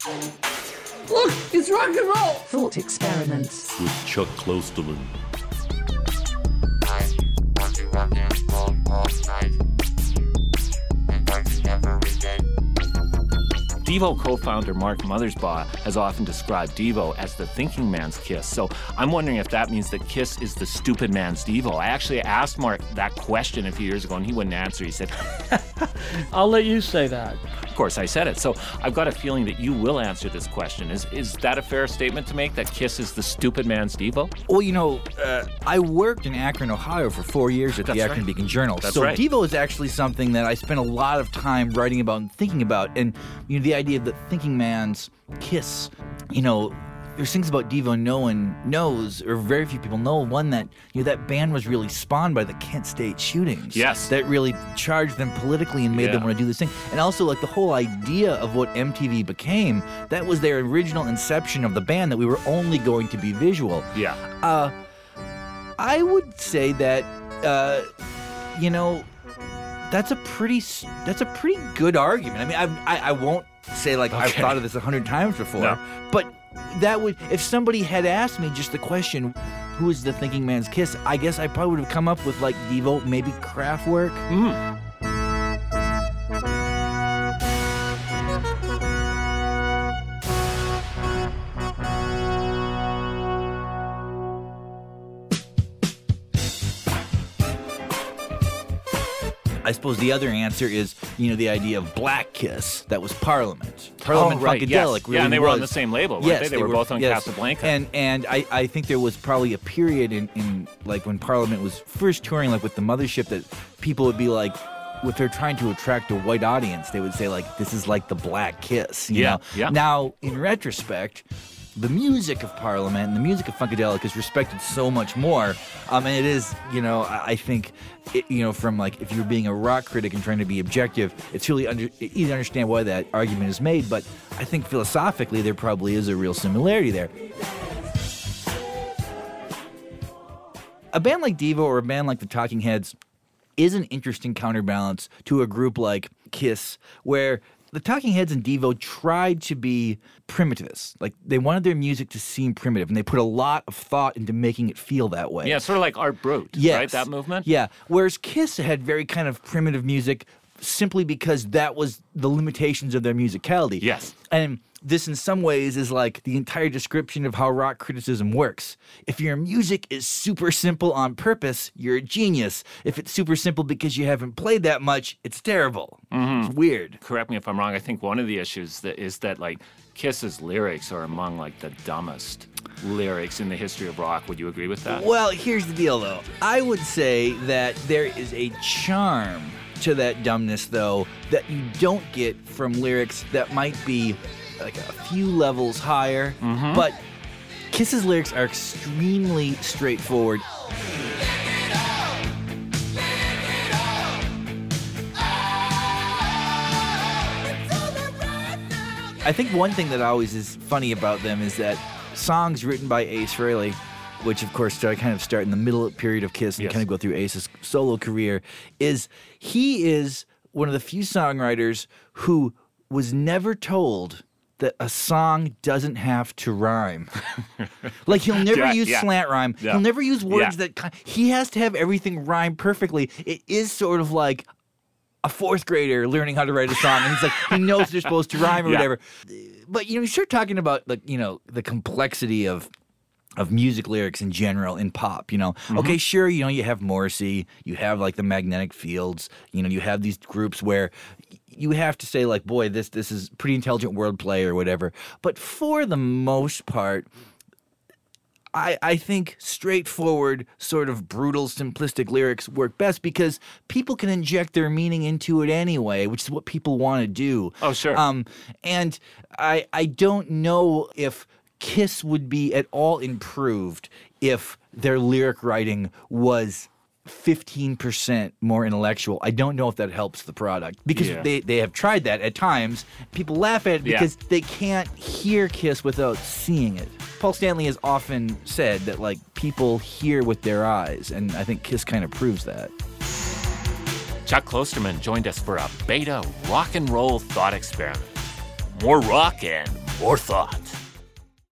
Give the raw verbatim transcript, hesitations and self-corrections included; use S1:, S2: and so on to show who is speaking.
S1: Look, it's rock and roll!
S2: Thought Experiments.
S3: With Chuck Klosterman.
S4: Devo co-founder Mark Mothersbaugh has often described Devo as the thinking man's Kiss. So I'm wondering if that means that Kiss is the stupid man's Devo. I actually asked Mark that question a few years ago, and he wouldn't answer. He said,
S1: I'll let you say that.
S4: Of course, I said it. So I've got a feeling that you will answer this question. Is is that a fair statement to make, that Kiss is the stupid man's Devo?
S5: Well, you know, uh, I worked in Akron, Ohio for four years at
S4: That's
S5: the Akron
S4: right.
S5: Beacon Journal.
S4: That's
S5: so
S4: right.
S5: Devo is actually something that I spent a lot of time writing about and thinking about. And, you know, the idea of the thinking man's Kiss, you know, there's things about Devo no one knows, or very few people know. One, that, you know, that band was really spawned by the Kent State shootings.
S4: Yes.
S5: That really charged them politically and made
S4: Yeah.
S5: them want to do this thing. And also, like, the whole idea of what M T V became, that was their original inception of the band, that we were only going to be visual.
S4: Yeah.
S5: Uh, I would say that, uh, you know, that's a pretty s- that's a pretty good argument. I mean, I've, I I won't say like I've
S4: Okay.
S5: thought of this a hundred times before,
S4: No.
S5: but that would, if somebody had asked me just the question, who is the thinking man's Kiss? I guess I probably would have come up with like Devo, maybe Kraftwerk.
S4: Mm.
S5: I suppose the other answer is, you know, the idea of Black Kiss. That was Parliament. Parliament
S4: Oh, right,
S5: Funkadelic
S4: yes.
S5: really
S4: Yeah, and they were on
S5: was.
S4: the same label, weren't
S5: yes,
S4: they? They were both on
S5: yes.
S4: Casablanca.
S5: And and I, I think there was probably a period in, in like when Parliament was first touring, like with the Mothership, that people would be like, if they're trying to attract a white audience, they would say like, this is like the Black Kiss. You
S4: Yeah,
S5: know?
S4: yeah.
S5: Now, in retrospect, the music of Parliament and the music of Funkadelic is respected so much more. Um, and it is, you know, I, I think, it, you know, from like, if you're being a rock critic and trying to be objective, it's really under, easy to understand why that argument is made. But I think philosophically, there probably is a real similarity there. A band like Devo or a band like the Talking Heads is an interesting counterbalance to a group like Kiss, where the Talking Heads and Devo tried to be primitivists. Like, they wanted their music to seem primitive, and they put a lot of thought into making it feel that way.
S4: Yeah, sort of like Art Brut,
S5: Yes.
S4: right? That movement?
S5: Yeah. Whereas Kiss had very kind of primitive music simply because that was the limitations of their musicality.
S4: Yes.
S5: And this, in some ways, is like the entire description of how rock criticism works. If your music is super simple on purpose, you're a genius. If it's super simple because you haven't played that much, it's terrible.
S4: Mm-hmm.
S5: It's weird.
S4: Correct me if I'm wrong. I think one of the issues that is that, like, Kiss's lyrics are among, like, the dumbest lyrics in the history of rock. Would you agree with that?
S5: Well, here's the deal, though. I would say that there is a charm to that dumbness, though, that you don't get from lyrics that might be like a few levels higher.
S4: Mm-hmm.
S5: But Kiss's lyrics are extremely straightforward. I think one thing that always is funny about them is that songs written by Ace Frehley, which of course start, kind of start in the middle period of Kiss and
S4: Yes.
S5: kind of go through Ace's solo career, is he is one of the few songwriters who was never told that a song doesn't have to rhyme. Like, he'll never
S4: Yeah,
S5: use
S4: yeah.
S5: slant rhyme.
S4: Yeah.
S5: He'll never use words
S4: Yeah.
S5: that... ki- He has to have everything rhyme perfectly. It is sort of like a fourth grader learning how to write a song, and he's like, he knows they're supposed to rhyme or
S4: Yeah.
S5: whatever. But, you know, you start talking about, like, you know, the complexity of of music lyrics in general in pop, you know.
S4: Mm-hmm.
S5: Okay, sure, you know, you have Morrissey, you have like the Magnetic Fields, you know, you have these groups where you have to say like, boy, this this is pretty intelligent wordplay or whatever. But for the most part, I, I think straightforward, sort of brutal, simplistic lyrics work best because people can inject their meaning into it anyway, which is what people want to do.
S4: Oh, sure.
S5: Um, and I I don't know if Kiss would be at all improved if their lyric writing was fifteen percent more intellectual. I don't know if that helps the product because
S4: Yeah.
S5: they, they have tried that at times. People laugh at it
S4: Yeah.
S5: because they can't hear Kiss without seeing it. Paul Stanley has often said that, like, people hear with their eyes, and I think Kiss kind of proves that.
S4: Chuck Klosterman joined us for a beta rock and roll thought experiment. More rock and
S3: or thought.